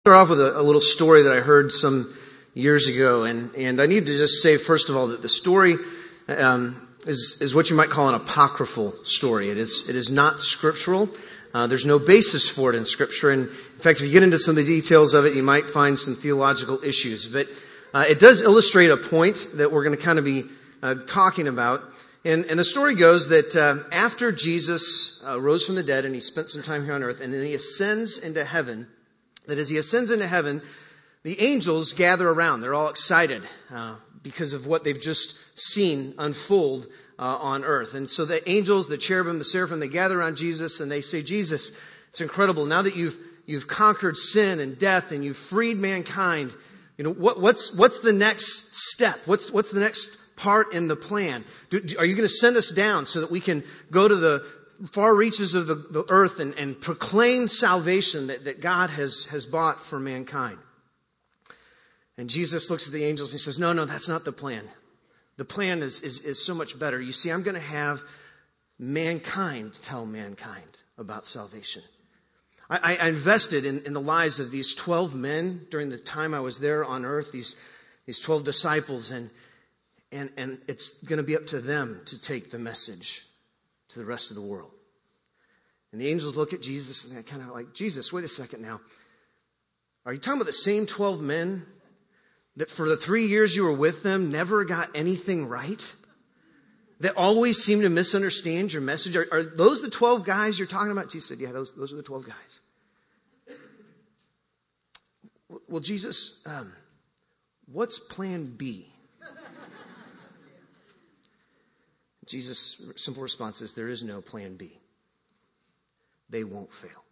Start off with a little story that I heard some years ago, and I need to just say first of all that the story is what you might call an apocryphal story. It is not scriptural. There's no basis for it in Scripture, and in fact, if you get into some of the details of it, you might find some theological issues. But it does illustrate a point that we're going to kind of be talking about. And the story goes that after Jesus rose from the dead and he spent some time here on earth, and then he ascends into heaven. That as he ascends into heaven, the angels gather around. They're all excited because of what they've just seen unfold on earth. And so the angels, the cherubim, the seraphim, they gather around Jesus and they say, Jesus, it's incredible. Now that you've conquered sin and death and you've freed mankind, you know, what's the next step? What's the next part in the plan? Are you going to send us down so that we can go to the far reaches of the earth and proclaim salvation that God has bought for mankind? And Jesus looks at the angels and he says, no, that's not the plan. The plan is so much better. You see, I'm going to have mankind tell mankind about salvation. I invested in the lives of these 12 men during the time I was there on earth, these 12 disciples, and it's going to be up to them to take the message to the rest of the world. And the angels look at Jesus and they're kind of like, Jesus, wait a second now. Are you talking about the same 12 men that for the 3 years you were with them never got anything right? That always seem to misunderstand your message? Are those the 12 guys you're talking about? Jesus said, yeah, those are the 12 guys. Well, Jesus, what's plan B? Jesus' simple response is, there is no plan B. They won't fail.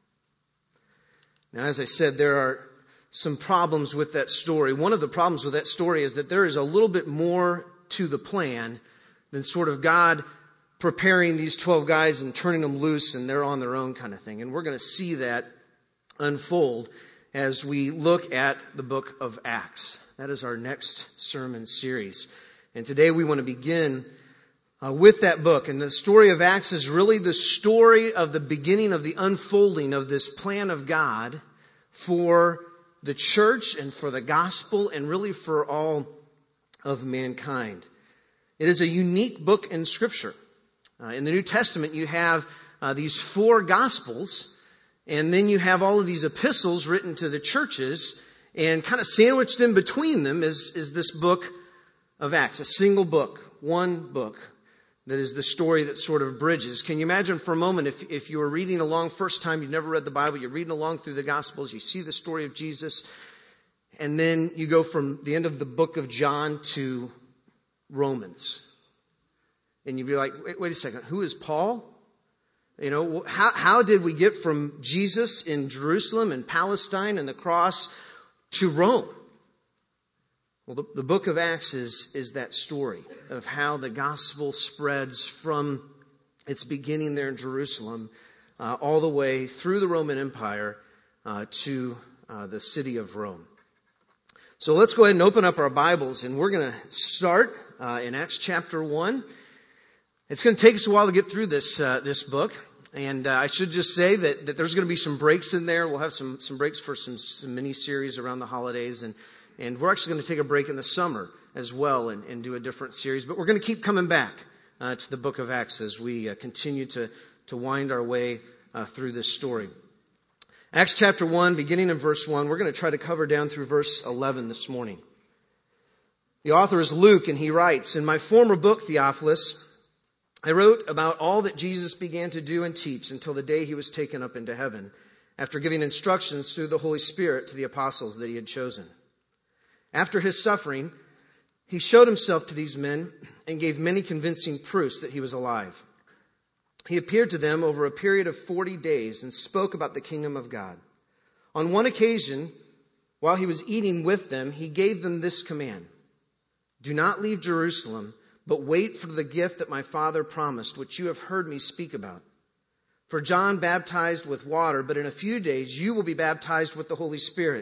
Now, as I said, there are some problems with that story. One of the problems with that story is that there is a little bit more to the plan than sort of God preparing these 12 guys and turning them loose and they're on their own kind of thing. And we're going to see that unfold as we look at the book of Acts. That is our next sermon series. And today we want to begin with that book. And the story of Acts is really the story of the beginning of the unfolding of this plan of God for the church and for the gospel and really for all of mankind. It is a unique book in Scripture. In the New Testament, you have these 4 gospels, and then you have all of these epistles written to the churches, and kind of sandwiched in between them is this book of Acts, a single book, one book. That is the story that sort of bridges. Can you imagine for a moment if you were reading along, first time you've never read the Bible, you're reading along through the Gospels, you see the story of Jesus, and then you go from the end of the book of John to Romans. And you'd be like, wait a second, who is Paul? You know, how did we get from Jesus in Jerusalem and Palestine and the cross to Rome? Well, the book of Acts is that story of how the gospel spreads from its beginning there in Jerusalem all the way through the Roman Empire to the city of Rome. So let's go ahead and open up our Bibles, and we're going to start in Acts chapter 1. It's going to take us a while to get through this book, and I should just say that there's going to be some breaks in there. We'll have some breaks for some mini-series around the holidays, and we're actually going to take a break in the summer as well and do a different series. But we're going to keep coming back to the book of Acts as we continue to wind our way through this story. Acts chapter 1, beginning in verse 1, we're going to try to cover down through verse 11 this morning. The author is Luke, and he writes, "In my former book, Theophilus, I wrote about all that Jesus began to do and teach until the day he was taken up into heaven, after giving instructions through the Holy Spirit to the apostles that he had chosen. After his suffering, he showed himself to these men and gave many convincing proofs that he was alive. He appeared to them over a period of 40 days and spoke about the kingdom of God. On one occasion, while he was eating with them, he gave them this command: 'Do not leave Jerusalem, but wait for the gift that my Father promised, which you have heard me speak about. For John baptized with water, but in a few days you will be baptized with the Holy Spirit.'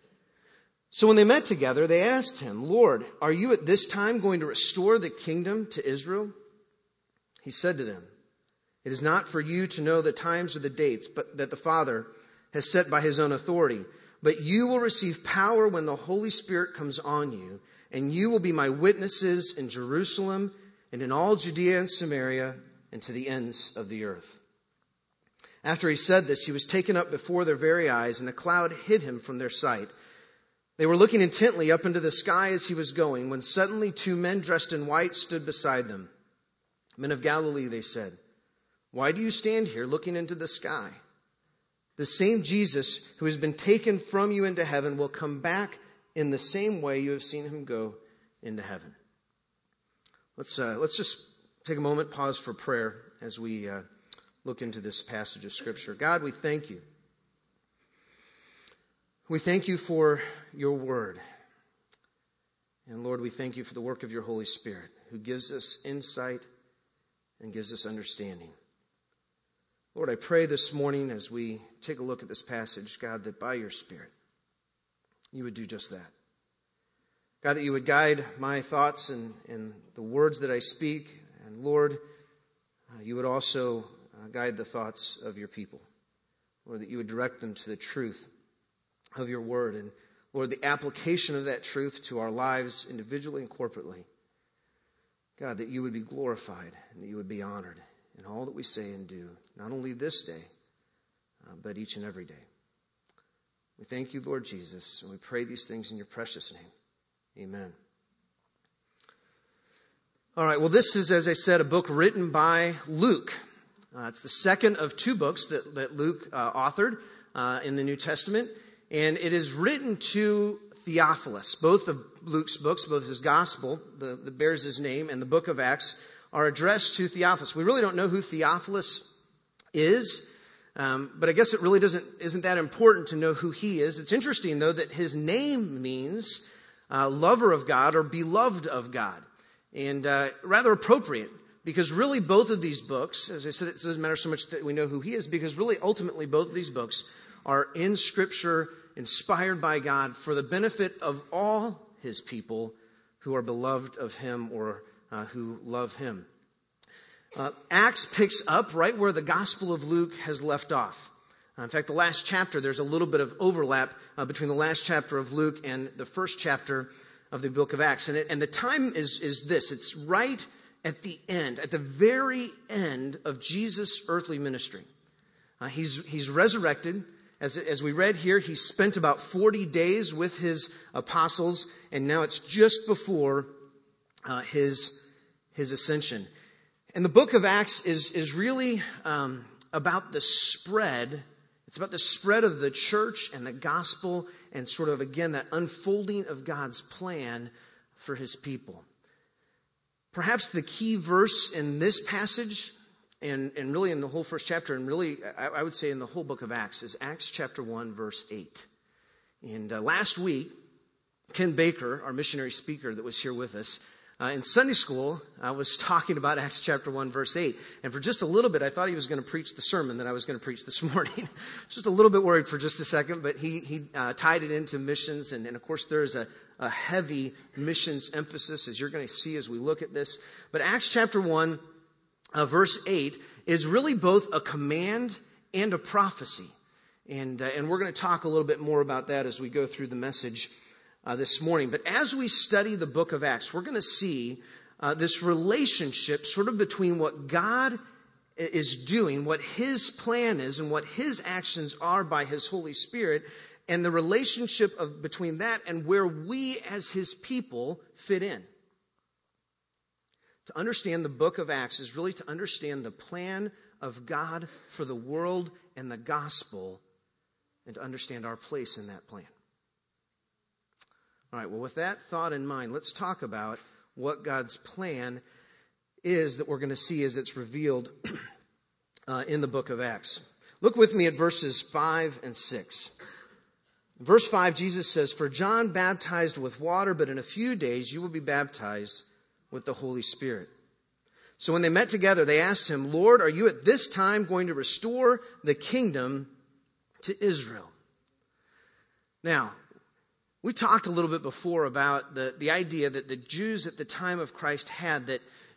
So when they met together, they asked him, 'Lord, are you at this time going to restore the kingdom to Israel?' He said to them, 'It is not for you to know the times or the dates, but that the Father has set by his own authority. But you will receive power when the Holy Spirit comes on you, and you will be my witnesses in Jerusalem and in all Judea and Samaria and to the ends of the earth." After he said this, he was taken up before their very eyes, and a cloud hid him from their sight. They were looking intently up into the sky as he was going, when suddenly 2 men dressed in white stood beside them. "Men of Galilee," they said, "why do you stand here looking into the sky? The same Jesus who has been taken from you into heaven will come back in the same way you have seen him go into heaven." Let's just take a moment, pause for prayer as we look into this passage of Scripture. God, we thank you. We thank you for your word. And Lord, we thank you for the work of your Holy Spirit, who gives us insight and gives us understanding. Lord, I pray this morning as we take a look at this passage, God, that by your Spirit, you would do just that. God, that you would guide my thoughts and the words that I speak. And Lord, you would also guide the thoughts of your people. Lord, that you would direct them to the truth of your word. And Lord, the application of that truth to our lives individually and corporately. God, that you would be glorified and that you would be honored in all that we say and do, not only this day, but each and every day. We thank you, Lord Jesus, and we pray these things in your precious name. Amen. All right, well, this is, as I said, a book written by Luke. It's the second of 2 books that Luke authored in the New Testament. And it is written to Theophilus. Both of Luke's books, both his gospel, that bears his name, and the book of Acts, are addressed to Theophilus. We really don't know who Theophilus is, but I guess it really isn't that important to know who he is. It's interesting, though, that his name means lover of God or beloved of God. And rather appropriate, because really both of these books, as I said, it doesn't matter so much that we know who he is, because really ultimately both of these books are in Scripture, inspired by God for the benefit of all his people who are beloved of him or who love him. Acts picks up right where the Gospel of Luke has left off. In fact, the last chapter, there's a little bit of overlap between the last chapter of Luke and the first chapter of the book of Acts. And the time is this. It's right at the end, at the very end of Jesus' earthly ministry. He's resurrected. As we read here, he spent about 40 days with his apostles, and now it's just before his ascension. And the book of Acts is really about the spread. It's about the spread of the church and the gospel and sort of, again, that unfolding of God's plan for his people. Perhaps the key verse in this passage and really in the whole first chapter, and really, I would say in the whole book of Acts, is Acts chapter 1, verse 8. And last week, Ken Baker, our missionary speaker that was here with us, in Sunday school, I was talking about Acts chapter 1, verse 8. And for just a little bit, I thought he was going to preach the sermon that I was going to preach this morning. Just a little bit worried for just a second, but he tied it into missions. And of course, there's a heavy missions emphasis, as you're going to see as we look at this. But Acts chapter 1, verse 8 is really both a command and a prophecy. And we're going to talk a little bit more about that as we go through the message this morning. But as we study the book of Acts, we're going to see this relationship sort of between what God is doing, what his plan is, and what his actions are by his Holy Spirit, and the relationship between that and where we as his people fit in. To understand the book of Acts is really to understand the plan of God for the world and the gospel, and to understand our place in that plan. All right, well, with that thought in mind, let's talk about what God's plan is that we're going to see as it's revealed in the book of Acts. Look with me at verses 5 and 6. In verse 5, Jesus says, "For John baptized with water, but in a few days you will be baptized with the Holy Spirit." So when they met together, they asked him, "Lord, are you at this time going to restore the kingdom to Israel?" Now, we talked a little bit before about the idea that the Jews at the time of Christ had that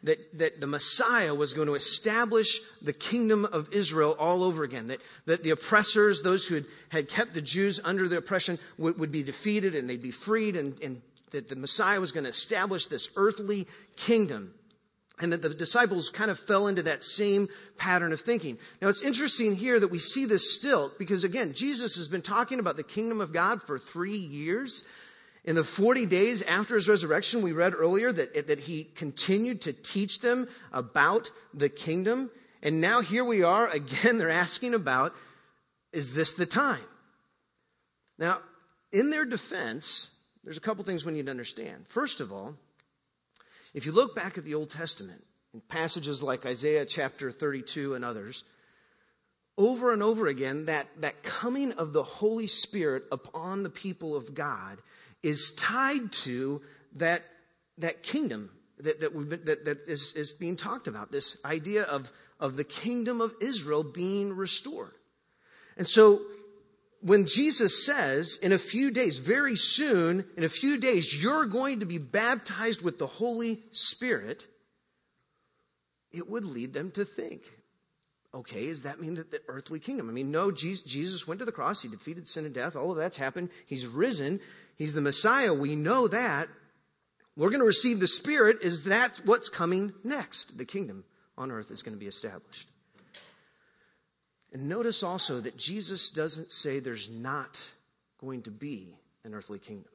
that the Messiah was going to establish the kingdom of Israel all over again. That the oppressors, those who had kept the Jews under their oppression, would be defeated and they'd be freed, and that the Messiah was going to establish this earthly kingdom. And that the disciples kind of fell into that same pattern of thinking. Now, it's interesting here that we see this still, because again, Jesus has been talking about the kingdom of God for 3 years. In the 40 days after his resurrection, we read earlier that he continued to teach them about the kingdom. And now here we are, again, they're asking about, is this the time? Now, in their defense, there's a couple things we need to understand. First of all, if you look back at the Old Testament, in passages like Isaiah chapter 32 and others, over and over again, that coming of the Holy Spirit upon the people of God is tied to that kingdom that is being talked about, this idea of the kingdom of Israel being restored. And so when Jesus says, in a few days, very soon, in a few days, you're going to be baptized with the Holy Spirit, it would lead them to think, okay, does that mean that the earthly kingdom? I mean, no, Jesus went to the cross. He defeated sin and death. All of that's happened. He's risen. He's the Messiah. We know that. We're going to receive the Spirit. Is that what's coming next? The kingdom on earth is going to be established. And notice also that Jesus doesn't say there's not going to be an earthly kingdom.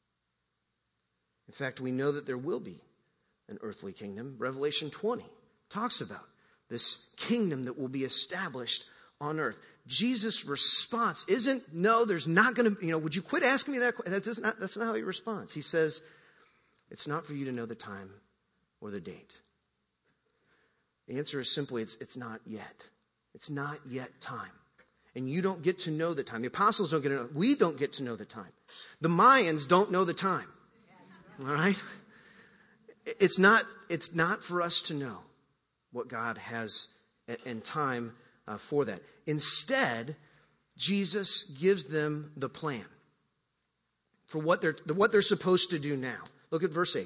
In fact, we know that there will be an earthly kingdom. Revelation 20 talks about this kingdom that will be established on earth. Jesus' response isn't, no, there's not going to, would you quit asking me that? That's not how he responds. He says, it's not for you to know the time or the date. The answer is simply, it's not yet. It's not yet time. And you don't get to know the time. The apostles don't get to know. We don't get to know the time. The Mayans don't know the time. All right? It's not for us to know what God has and time for that. Instead, Jesus gives them the plan for what they're supposed to do now. Look at verse 8.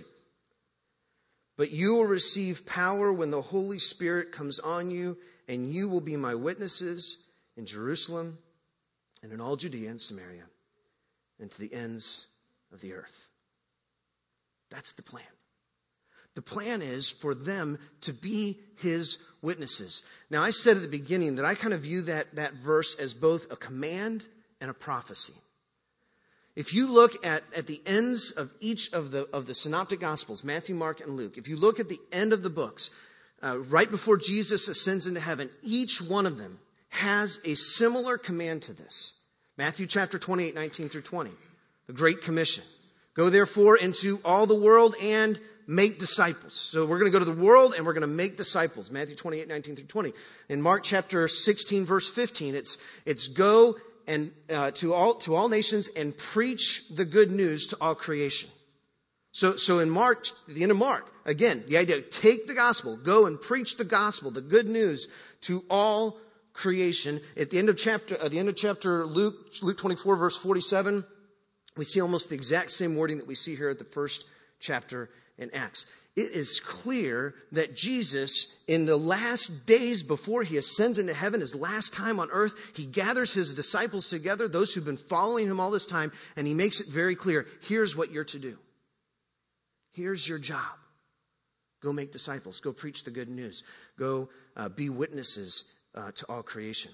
But you will receive power when the Holy Spirit comes on you, and you will be my witnesses in Jerusalem and in all Judea and Samaria and to the ends of the earth. That's the plan. The plan is for them to be his witnesses. Now, I said at the beginning that I kind of view that verse as both a command and a prophecy. If you look at the ends of each of the synoptic gospels, Matthew, Mark, and Luke, if you look at the end of the books, right before Jesus ascends into heaven, each one of them has a similar command to this. Matthew chapter 28, 19 through 20, the Great Commission. Go therefore into all the world and make disciples. So we're going to go to the world and we're going to make disciples. Matthew 28, 19 through 20. In Mark chapter 16, verse 15, it's go and to all nations and preach the good news to all creation. So in Mark, at the end of Mark, again, the idea, take the gospel, go and preach the gospel, the good news to all creation. At the end of chapter Luke 24, verse 47, we see almost the exact same wording that we see here at the first chapter in Acts. It is clear that Jesus, in the last days before he ascends into heaven, his last time on earth, he gathers his disciples together, those who've been following him all this time, and he makes it very clear, here's what you're to do. Here's your job. Go make disciples. Go preach the good news. Go be witnesses to all creation.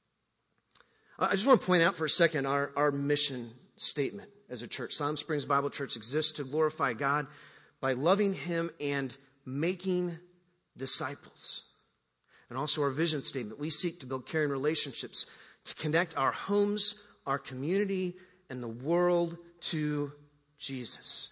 I just want to point out for a second our mission statement as a church. Salem Springs Bible Church exists to glorify God by loving him and making disciples. And also our vision statement. We seek to build caring relationships to connect our homes, our community, and the world to Jesus.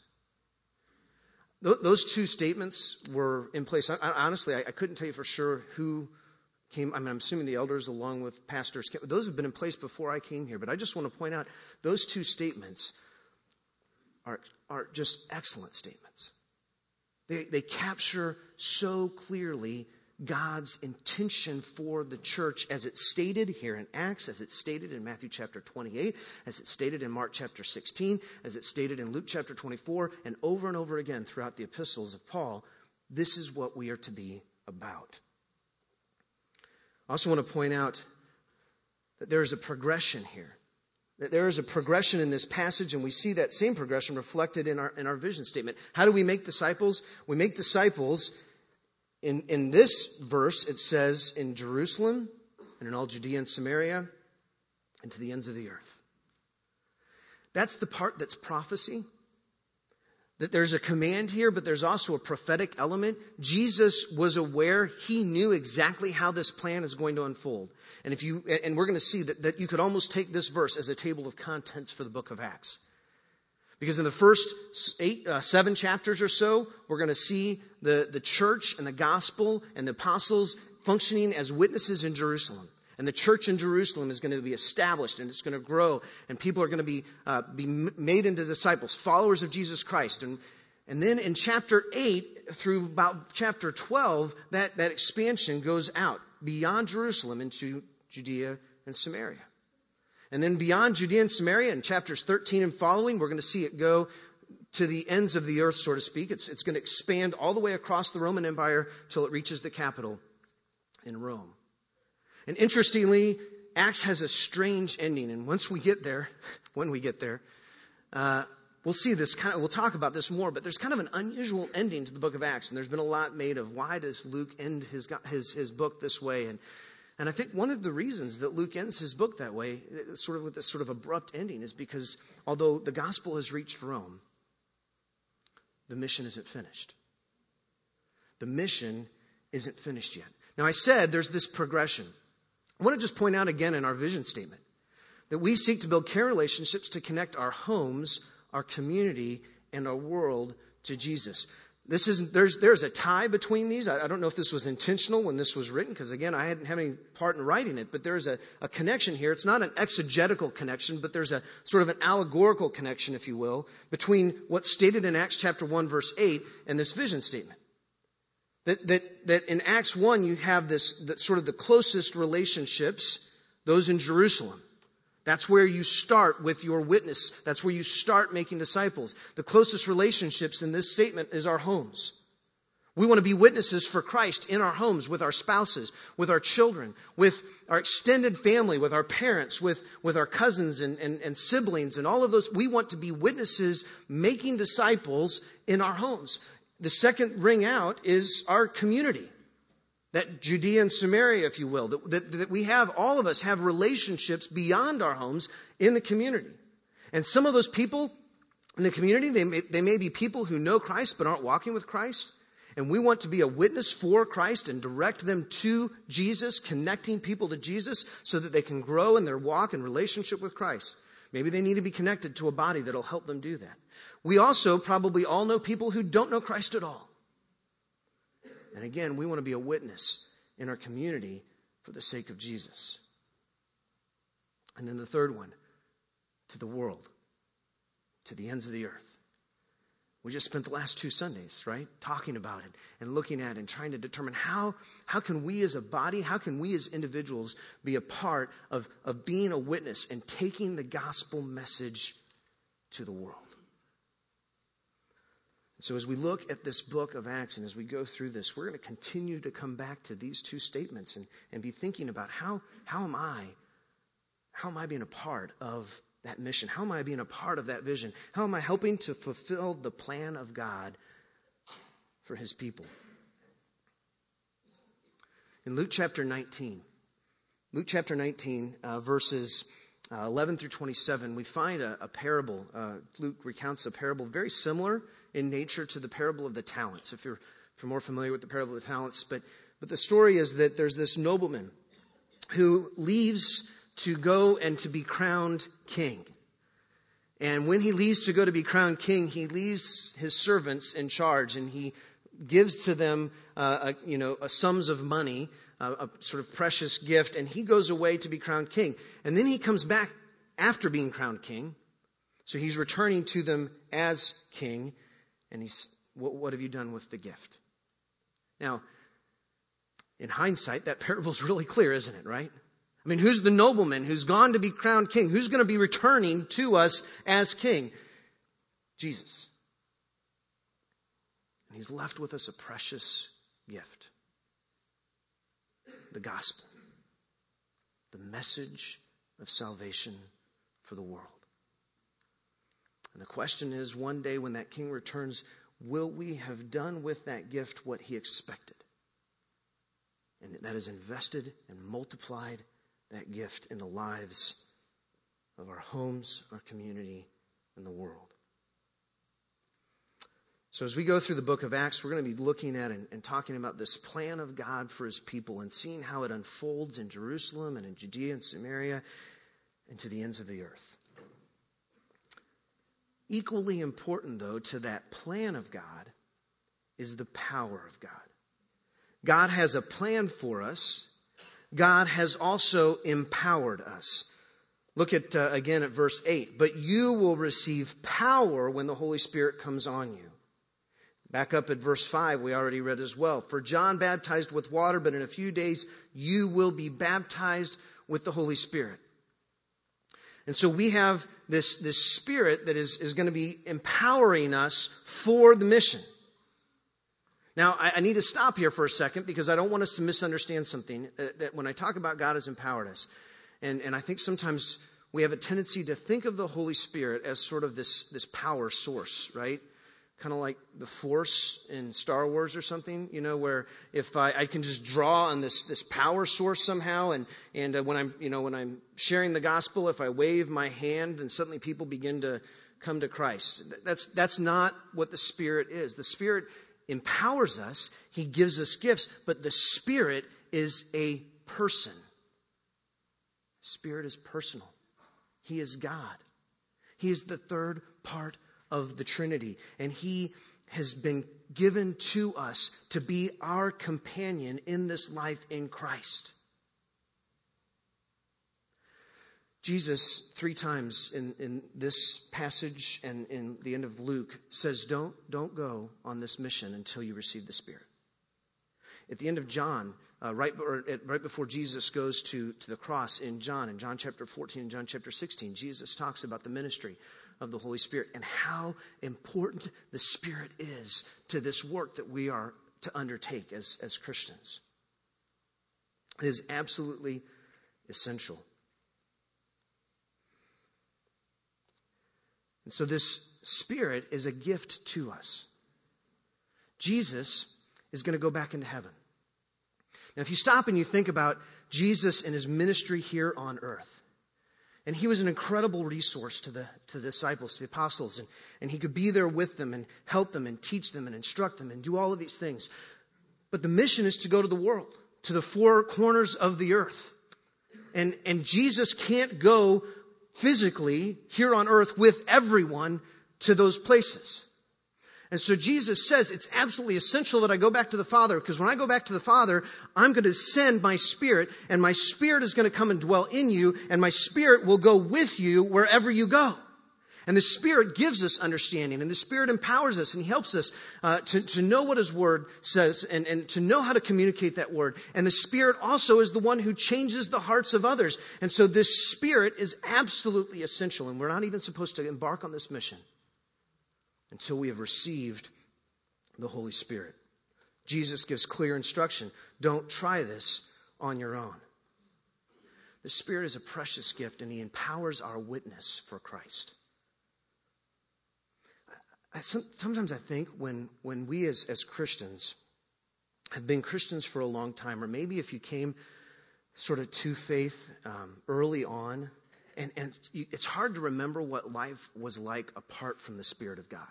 Those two statements were in place. Honestly, I couldn't tell you for sure who came. I'm assuming the elders along with pastors. Those have been in place before I came here. But I just want to point out those two statements are just excellent statements. They capture so clearly God's intention for the church as it's stated here in Acts, as it's stated in Matthew chapter 28, as it's stated in Mark chapter 16, as it's stated in Luke chapter 24, and over again throughout the epistles of Paul. This is what we are to be about. I also want to point out that there is a progression here. That there is a progression in this passage, and we see that same progression reflected in our vision statement. How do we make disciples? We make disciples in this verse. It says in Jerusalem and in all Judea and Samaria and to the ends of the earth. That's the part that's prophecy. That there's a command here, but there's also a prophetic element. Jesus was aware. He knew exactly how this plan is going to unfold. And we're going to see that you could almost take this verse as a table of contents for the book of Acts. Because in the first 7 chapters or so, we're going to see the church and the gospel and the apostles functioning as witnesses in Jerusalem. And the church in Jerusalem is going to be established, and it's going to grow, and people are going to be made into disciples, followers of Jesus Christ. And then in chapter 8 through about chapter 12, that expansion goes out beyond Jerusalem into Judea and Samaria. And then beyond Judea and Samaria, in chapters 13 and following, we're going to see it go to the ends of the earth, so to speak. It's going to expand all the way across the Roman Empire till it reaches the capital in Rome. And interestingly, Acts has a strange ending. And when we get there, we'll see this we'll talk about this more, but there's kind of an unusual ending to the book of Acts. And there's been a lot made of why does Luke end his book this way? And I think one of the reasons that Luke ends his book that way, sort of with this sort of abrupt ending, is because although the gospel has reached Rome, the mission isn't finished. The mission isn't finished yet. Now, I said there's this progression. I want to just point out again in our vision statement that we seek to build care relationships to connect our homes, our community, and our world to Jesus. There's a tie between these. I don't know if this was intentional when this was written, because again, I didn't have any part in writing it, but there's a connection here. It's not an exegetical connection, but there's a sort of an allegorical connection, if you will, between what's stated in Acts chapter 1, verse 8 and this vision statement. That in Acts 1, you have sort of the closest relationships, those in Jerusalem. That's where you start with your witness. That's where you start making disciples. The closest relationships in this statement is our homes. We want to be witnesses for Christ in our homes, with our spouses, with our children, with our extended family, with our parents, with our cousins and siblings and all of those. We want to be witnesses making disciples in our homes. The second ring out is our community. That Judea and Samaria, if you will. That we have, all of us have relationships beyond our homes in the community. And some of those people in the community, they may be people who know Christ but aren't walking with Christ. And we want to be a witness for Christ and direct them to Jesus, connecting people to Jesus so that they can grow in their walk and relationship with Christ. Maybe they need to be connected to a body that'll help them do that. We also probably all know people who don't know Christ at all. And again, we want to be a witness in our community for the sake of Jesus. And then the third one, to the world, to the ends of the earth. We just spent the last 2 Sundays, right, talking about it and looking at it and trying to determine how can we as a body, how can we as individuals be a part of being a witness and taking the gospel message to the world. So as we look at this book of Acts and as we go through this, we're going to continue to come back to these 2 statements and be thinking about how am I being a part of that mission? How am I being a part of that vision? How am I helping to fulfill the plan of God for His people? In Luke chapter 19, verses 11 through 27, we find a parable. Luke recounts a parable very similar in nature to the parable of the talents, if you're more familiar with the parable of the talents. But the story is that there's this nobleman who leaves to go and to be crowned king. And when he leaves to go to be crowned king, he leaves his servants in charge, and he gives to them a sums of money, a sort of precious gift, and he goes away to be crowned king. And then he comes back after being crowned king. So he's returning to them as king. And he's, what have you done with the gift? Now, in hindsight, that parable's really clear, isn't it, right? I mean, who's the nobleman who's gone to be crowned king? Who's going to be returning to us as king? Jesus. And he's left with us a precious gift. The gospel. The message of salvation for the world. And the question is, one day when that King returns, will we have done with that gift what he expected? And that is invested and multiplied that gift in the lives of our homes, our community, and the world. So as we go through the book of Acts, we're going to be looking at and talking about this plan of God for his people and seeing how it unfolds in Jerusalem and in Judea and Samaria and to the ends of the earth. Equally important, though, to that plan of God is the power of God. God has a plan for us. God has also empowered us. Look at again at verse 8. But you will receive power when the Holy Spirit comes on you. Back up at verse 5, we already read as well. For John baptized with water, but in a few days you will be baptized with the Holy Spirit. And so we have this Spirit that is going to be empowering us for the mission. Now, I need to stop here for a second because I don't want us to misunderstand something. That when I talk about God has empowered us, and I think sometimes we have a tendency to think of the Holy Spirit as sort of this power source, right? Kind of like the Force in Star Wars or something, where if I can just draw on this power source somehow, and when I'm sharing the gospel, if I wave my hand, then suddenly people begin to come to Christ. That's not what the Spirit is. The Spirit empowers us. He gives us gifts, but the Spirit is a person. Spirit is personal. He is God. He is the third part of the Trinity. And he has been given to us to be our companion in this life in Christ. Jesus, 3 times in this passage and in the end of Luke, says, don't go on this mission until you receive the Spirit. At the end of John, right before Jesus goes to the cross in John chapter 14 and John chapter 16, Jesus talks about the ministry of the Holy Spirit and how important the Spirit is to this work that we are to undertake as Christians. It is absolutely essential. And so this Spirit is a gift to us. Jesus is going to go back into heaven. Now, if you stop and you think about Jesus and his ministry here on earth, and he was an incredible resource to the disciples, to the apostles, and he could be there with them and help them and teach them and instruct them and do all of these things. But the mission is to go to the world, to the 4 corners of the earth. And Jesus can't go physically here on earth with everyone to those places. And so Jesus says it's absolutely essential that I go back to the Father, because when I go back to the Father, I'm going to send my Spirit, and my Spirit is going to come and dwell in you, and my Spirit will go with you wherever you go. And the Spirit gives us understanding, and the Spirit empowers us, and he helps us to know what his Word says and to know how to communicate that Word. And the Spirit also is the one who changes the hearts of others. And so this Spirit is absolutely essential, and we're not even supposed to embark on this mission until we have received the Holy Spirit. Jesus gives clear instruction. Don't try this on your own. The Spirit is a precious gift, and he empowers our witness for Christ. Sometimes I think when we as Christians have been Christians for a long time, or maybe if you came sort of to faith early on, and it's hard to remember what life was like apart from the Spirit of God.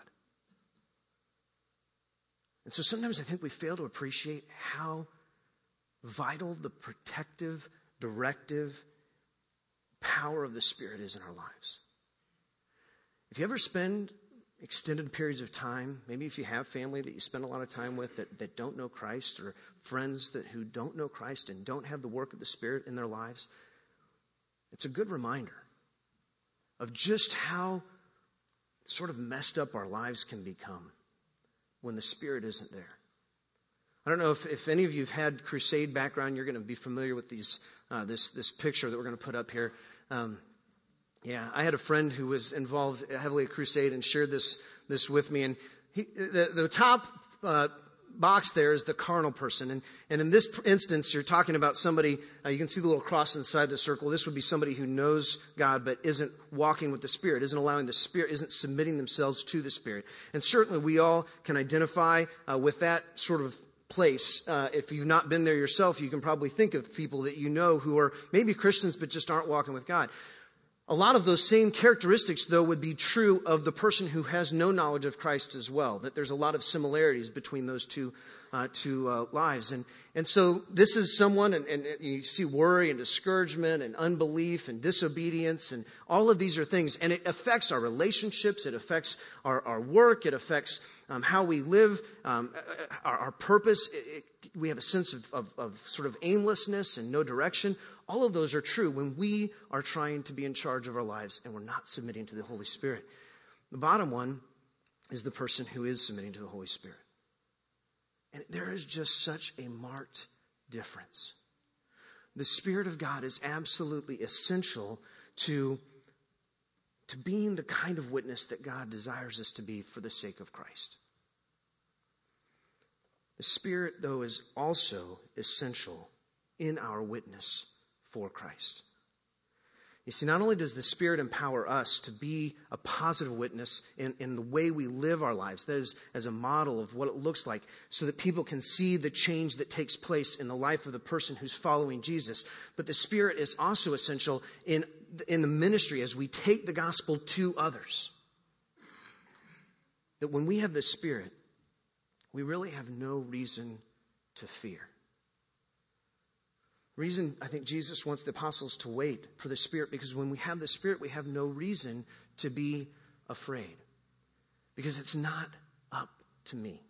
And so sometimes I think we fail to appreciate how vital the protective, directive power of the Spirit is in our lives. If you ever spend extended periods of time, maybe if you have family that you spend a lot of time with that don't know Christ, or friends who don't know Christ and don't have the work of the Spirit in their lives, it's a good reminder of just how sort of messed up our lives can become when the Spirit isn't there. I don't know if any of you have had crusade background, you're going to be familiar with this picture that we're going to put up here. I had a friend who was involved heavily at crusade and shared this with me. And the top box there is the carnal person. And in this instance, you're talking about somebody, you can see the little cross inside the circle. This would be somebody who knows God but isn't walking with the Spirit, isn't allowing the Spirit, isn't submitting themselves to the Spirit. And certainly we all can identify with that sort of place. If you've not been there yourself, you can probably think of people that you know who are maybe Christians but just aren't walking with God. A lot of those same characteristics, though, would be true of the person who has no knowledge of Christ as well, that there's a lot of similarities between those two lives. And so this is someone, and you see worry and discouragement and unbelief and disobedience, and all of these are things. And it affects our relationships, it affects our work, it affects how we live, our purpose. We have a sense of sort of aimlessness and no direction. All of those are true when we are trying to be in charge of our lives and we're not submitting to the Holy Spirit. The bottom one is the person who is submitting to the Holy Spirit. And there is just such a marked difference. The Spirit of God is absolutely essential to being the kind of witness that God desires us to be for the sake of Christ. The Spirit, though, is also essential in our witness for Christ. You see, not only does the Spirit empower us to be a positive witness in the way we live our lives, that is, as a model of what it looks like, so that people can see the change that takes place in the life of the person who's following Jesus, but the Spirit is also essential in the ministry as we take the gospel to others. That when we have the Spirit, we really have no reason to fear. Reason I think Jesus wants the apostles to wait for the Spirit, because when we have the Spirit, we have no reason to be afraid, because it's not up to me.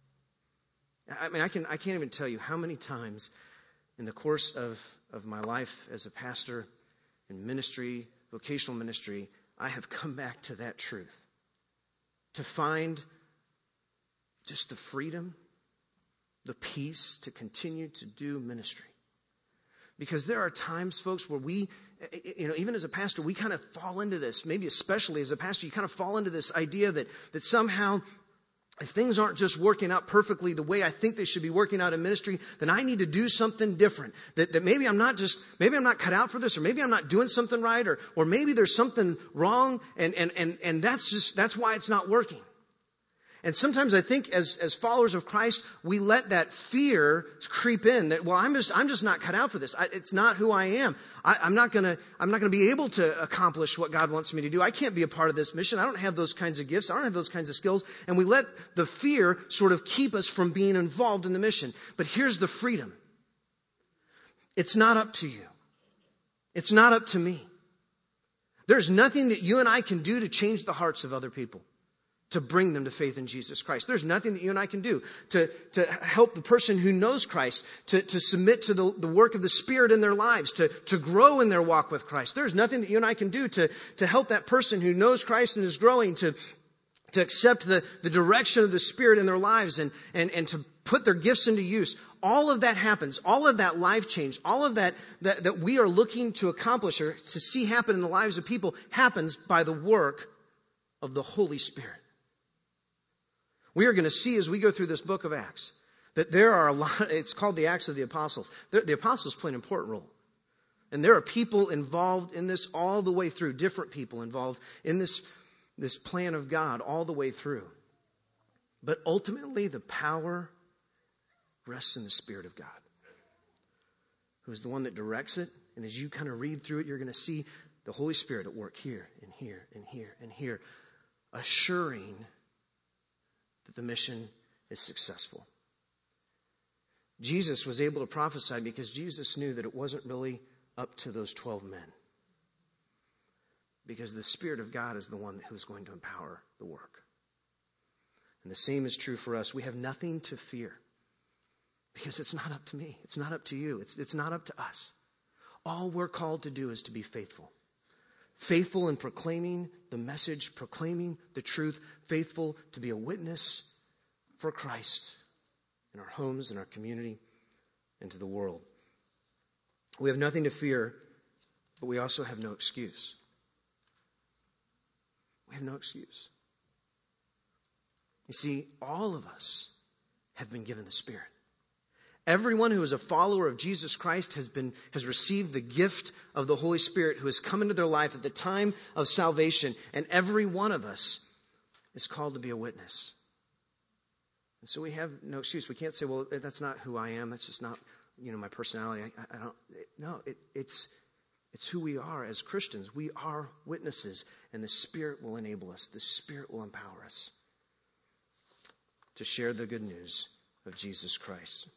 I mean, I can't even tell you how many times in the course of my life as a pastor in ministry, vocational ministry, I have come back to that truth, to find just the freedom, the peace to continue to do ministry. Because there are times, folks, where we, even as a pastor, we kind of fall into this. Maybe especially as a pastor, you kind of fall into this idea that somehow if things aren't just working out perfectly the way I think they should be working out in ministry, then I need to do something different. That maybe I'm not cut out for this, or maybe I'm not doing something right, or maybe there's something wrong, and that's why it's not working. And sometimes I think as followers of Christ, we let that fear creep in that, well, I'm just not cut out for this. It's not who I am. I'm not going to be able to accomplish what God wants me to do. I can't be a part of this mission. I don't have those kinds of gifts. I don't have those kinds of skills. And we let the fear sort of keep us from being involved in the mission. But here's the freedom. It's not up to you. It's not up to me. There's nothing that you and I can do to change the hearts of other people, to bring them to faith in Jesus Christ. There's nothing that you and I can do to help the person who knows Christ to submit to the work of the Spirit in their lives, to grow in their walk with Christ. There's nothing that you and I can do to help that person who knows Christ and is growing to accept the direction of the Spirit in their lives and to put their gifts into use. All of that happens. All of that life change, all of that we are looking to accomplish or to see happen in the lives of people happens by the work of the Holy Spirit. We are going to see as we go through this book of Acts that there are a lot, it's called the Acts of the Apostles. The apostles play an important role. And there are people involved in this all the way through, different people involved in this plan of God all the way through. But ultimately the power rests in the Spirit of God, who is the one that directs it. And as you kind of read through it, you're going to see the Holy Spirit at work here and here and here and here, assuring that the mission is successful. Jesus was able to prophesy because Jesus knew that it wasn't really up to those 12 men. Because the Spirit of God is the one who is going to empower the work. And the same is true for us. We have nothing to fear because it's not up to me. It's not up to you. It's not up to us. All we're called to do is to be faithful. Faithful in proclaiming the message, proclaiming the truth, faithful to be a witness for Christ in our homes, in our community, and to the world. We have nothing to fear, but we also have no excuse. We have no excuse. You see, all of us have been given the Spirit. Everyone who is a follower of Jesus Christ has received the gift of the Holy Spirit who has come into their life at the time of salvation. And every one of us is called to be a witness. And so we have no excuse. We can't say, well, that's not who I am. That's just not, my personality. I don't. No, it's who we are as Christians. We are witnesses, and the Spirit will enable us. The Spirit will empower us to share the good news of Jesus Christ.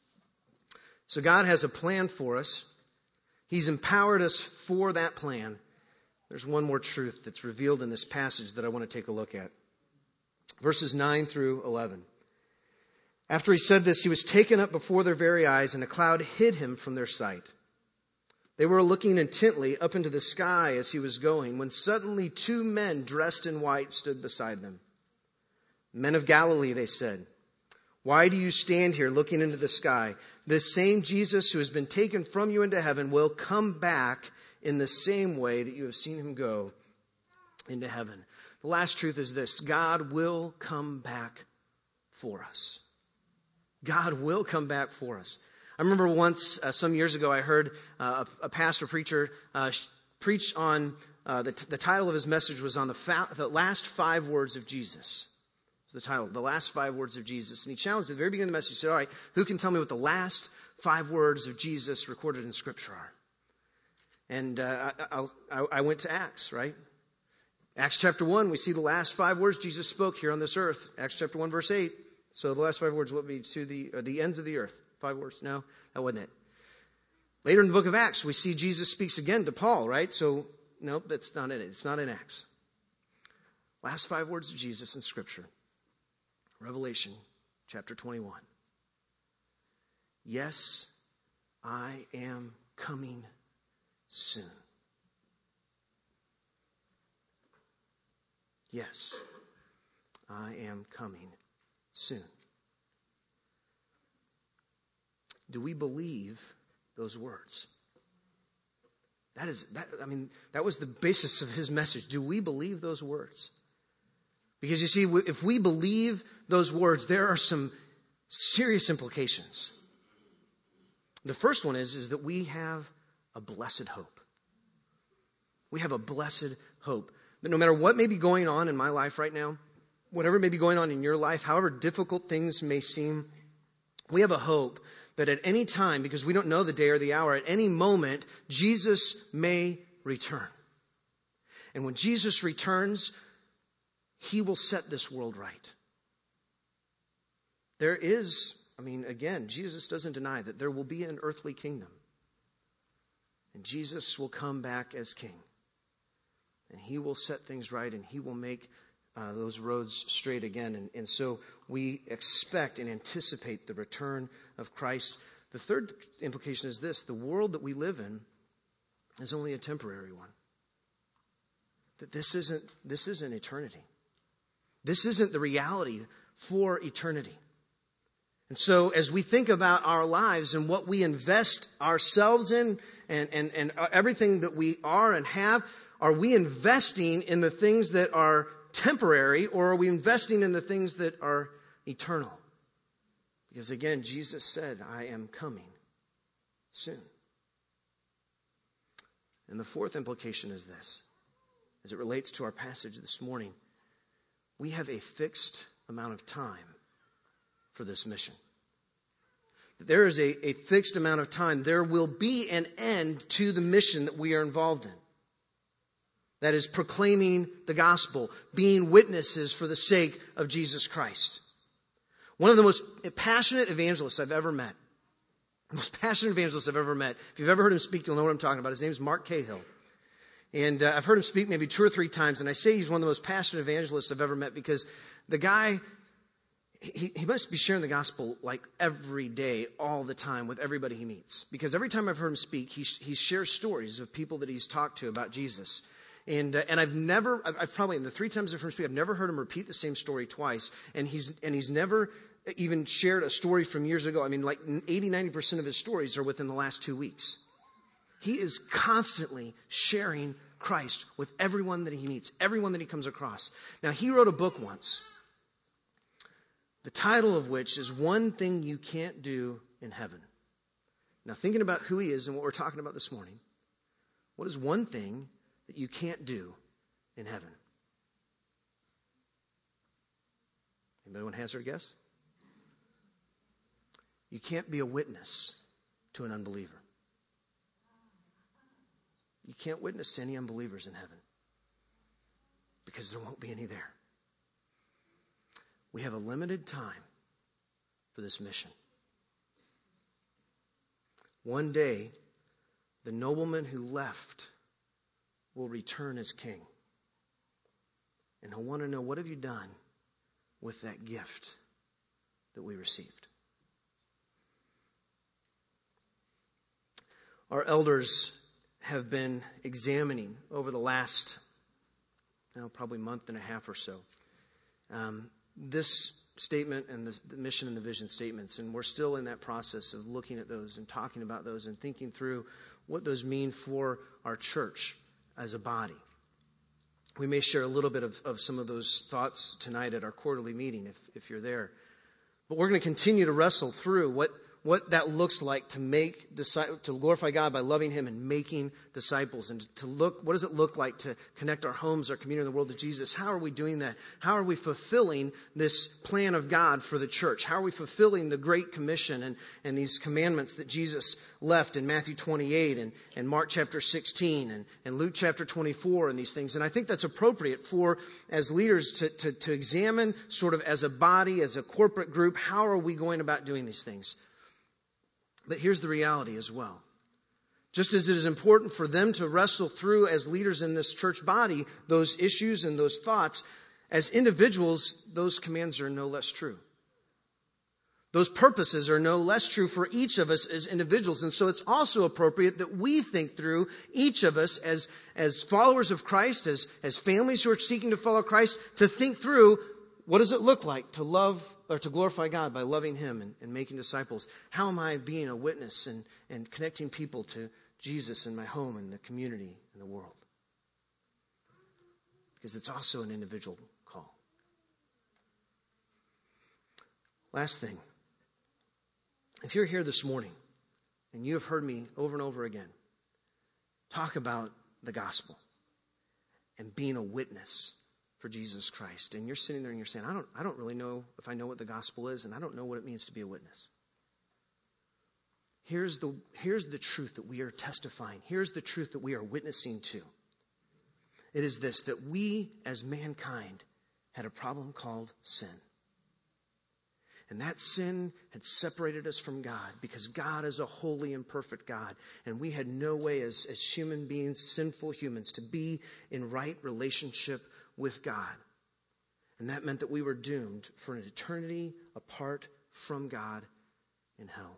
So God has a plan for us. He's empowered us for that plan. There's one more truth that's revealed in this passage that I want to take a look at. Verses 9 through 11. After he said this, he was taken up before their very eyes, and a cloud hid him from their sight. They were looking intently up into the sky as he was going, when suddenly 2 men dressed in white stood beside them. Men of Galilee, they said, why do you stand here looking into the sky? This same Jesus who has been taken from you into heaven will come back in the same way that you have seen him go into heaven. The last truth is this: God will come back for us. God will come back for us. I remember once, some years ago, I heard a pastor preacher preach on, the title of his message was on the last 5 words of Jesus. The title, The Last 5 Words of Jesus. And he challenged at the very beginning of the message. He said, all right, who can tell me what the last 5 words of Jesus recorded in Scripture are? And I went to Acts, right? Acts chapter 1, we see the last 5 words Jesus spoke here on this earth. Acts chapter 1, verse 8. So the last 5 words would be to the ends of the earth. 5 words. No, that wasn't it. Later in the book of Acts, we see Jesus speaks again to Paul, right? So, nope, that's not in it. It's not in Acts. Last 5 words of Jesus in Scripture. Revelation chapter 21. Yes, I am coming soon. Yes, I am coming soon. Do we believe those words? That was the basis of his message. Do we believe those words? Because you see, if we believe those words, there are some serious implications. The first one is that we have a blessed hope. We have a blessed hope. That no matter what may be going on in my life right now, whatever may be going on in your life, however difficult things may seem, we have a hope that at any time, because we don't know the day or the hour, at any moment, Jesus may return. And when Jesus returns, he will set this world right. There is, again, Jesus doesn't deny that there will be an earthly kingdom. And Jesus will come back as king. And he will set things right, and he will make those roads straight again. And so we expect and anticipate the return of Christ. The third implication is this: the world that we live in is only a temporary one. That this isn't eternity. This isn't the reality for eternity. And so as we think about our lives and what we invest ourselves in and everything that we are and have, are we investing in the things that are temporary, or are we investing in the things that are eternal? Because again, Jesus said, I am coming soon. And the fourth implication is this, as it relates to our passage this morning. We have a fixed amount of time for this mission. There is a fixed amount of time. There will be an end to the mission that we are involved in. That is proclaiming the gospel, being witnesses for the sake of Jesus Christ. One of the most passionate evangelists I've ever met. The most passionate evangelist I've ever met. If you've ever heard him speak, you'll know what I'm talking about. His name is Mark Cahill. And I've heard him speak maybe 2 or 3 times. And I say he's one of the most passionate evangelists I've ever met because the guy, he must be sharing the gospel like every day, all the time with everybody he meets. Because every time I've heard him speak, he shares stories of people that he's talked to about Jesus. And I've probably, in the 3 times I've heard him speak, I've never heard him repeat the same story twice. And he's never even shared a story from years ago. 80-90% of his stories are within the last 2 weeks. He is constantly sharing Christ with everyone that he meets, everyone that he comes across. Now, he wrote a book once The title of which is One Thing You Can't Do in Heaven. Now, thinking about who he is and what we're talking about this morning, what is one thing that you can't do in heaven? Anybody want to hazard a guess? You can't be a witness to an unbeliever. You can't witness to any unbelievers in heaven because there won't be any there. We have a limited time for this mission. One day, the nobleman who left will return as king. And he'll want to know, what have you done with that gift that we received? Our elders have been examining over the last, probably month and a half or so, this statement and the mission and the vision statements. And we're still in that process of looking at those and talking about those and thinking through what those mean for our church as a body. We may share a little bit of some of those thoughts tonight at our quarterly meeting if you're there. But we're going to continue to wrestle through what that looks like to glorify God by loving Him and making disciples, and what does it look like to connect our homes, our community, and the world to Jesus? How are we doing that? How are we fulfilling this plan of God for the church? How are we fulfilling the Great Commission and these commandments that Jesus left in Matthew 28 and Mark chapter 16 and Luke chapter 24 and these things? And I think that's appropriate for, as leaders, to examine sort of as a body, as a corporate group, how are we going about doing these things? But here's the reality as well. Just as it is important for them to wrestle through as leaders in this church body, those issues and those thoughts, as individuals, those commands are no less true. Those purposes are no less true for each of us as individuals. And so it's also appropriate that we think through, each of us as followers of Christ, as families who are seeking to follow Christ, to think through, what does it look like to love or to glorify God by loving Him and making disciples? How am I being a witness and connecting people to Jesus in my home and the community and the world? Because it's also an individual call. Last thing. If you're here this morning and you have heard me over and over again talk about the gospel and being a witness for Jesus Christ, and you're sitting there and you're saying, I don't really know if I know what the gospel is, and I don't know what it means to be a witness. Here's the truth that we are testifying. Here's the truth that we are witnessing to. It is this, that we as mankind had a problem called sin. And that sin had separated us from God, because God is a holy and perfect God. And we had no way as human beings, sinful humans, to be in right relationship with God. And that meant that we were doomed for an eternity apart from God in hell.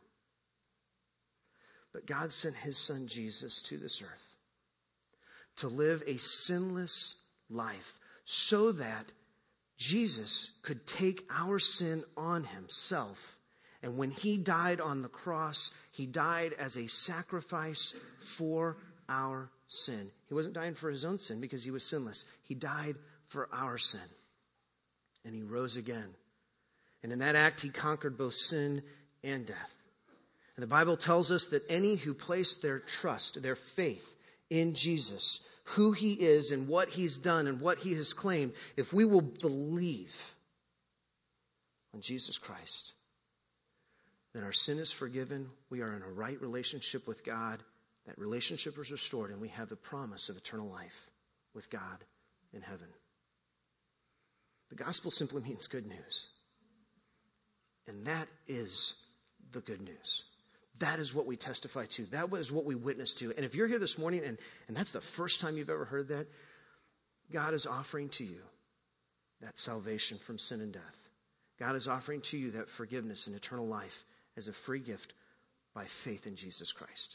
But God sent His Son Jesus to this earth to live a sinless life so that Jesus could take our sin on Himself. And when He died on the cross, He died as a sacrifice for our sin. He wasn't dying for His own sin because He was sinless. He died for our sin. And He rose again. And in that act, He conquered both sin and death. And the Bible tells us that any who place their trust, their faith in Jesus, who He is and what He's done and what He has claimed, if we will believe on Jesus Christ, then our sin is forgiven. We are in a right relationship with God. That relationship is restored, and we have the promise of eternal life with God in heaven. The gospel simply means good news. And that is the good news. That is what we testify to. That is what we witness to. And if you're here this morning and that's the first time you've ever heard that, God is offering to you that salvation from sin and death. God is offering to you that forgiveness and eternal life as a free gift by faith in Jesus Christ.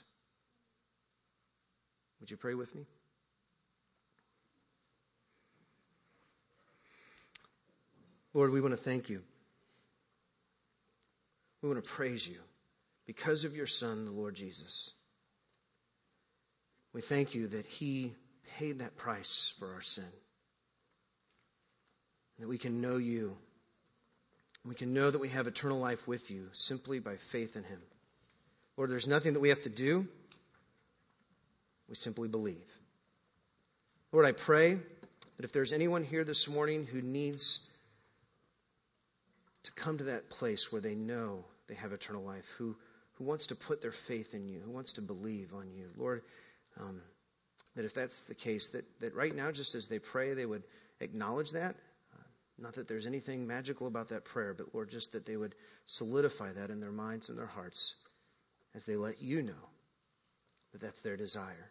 Would you pray with me? Lord, we want to thank You. We want to praise You because of Your Son, the Lord Jesus. We thank You that He paid that price for our sin. And that we can know You. We can know that we have eternal life with you simply by faith in him. Lord, there's nothing that we have to do. We simply believe. Lord, I pray that if there's anyone here this morning who needs to come to that place where they know they have eternal life, who wants to put their faith in you, who wants to believe on you, Lord, that if that's the case, that right now, just as they pray, they would acknowledge that. Not that there's anything magical about that prayer, but Lord, just that they would solidify that in their minds and their hearts as they let you know that that's their desire.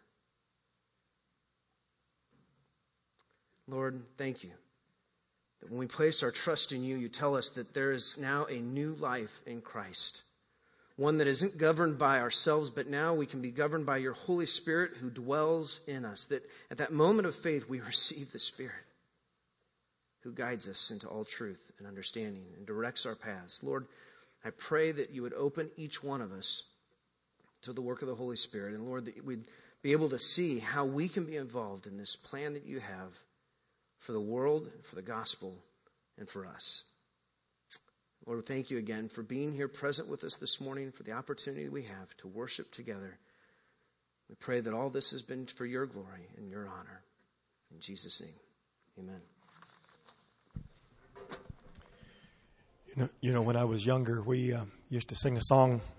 Lord, thank you that when we place our trust in you, you tell us that there is now a new life in Christ. One that isn't governed by ourselves, but now we can be governed by your Holy Spirit who dwells in us. That at that moment of faith, we receive the Spirit who guides us into all truth and understanding and directs our paths. Lord, I pray that you would open each one of us to the work of the Holy Spirit. And Lord, that we'd be able to see how we can be involved in this plan that you have for the world, for the gospel, and for us. Lord, thank you again for being here present with us this morning, for the opportunity we have to worship together. We pray that all this has been for your glory and your honor. In Jesus' name, amen. You know, when I was younger, we used to sing a song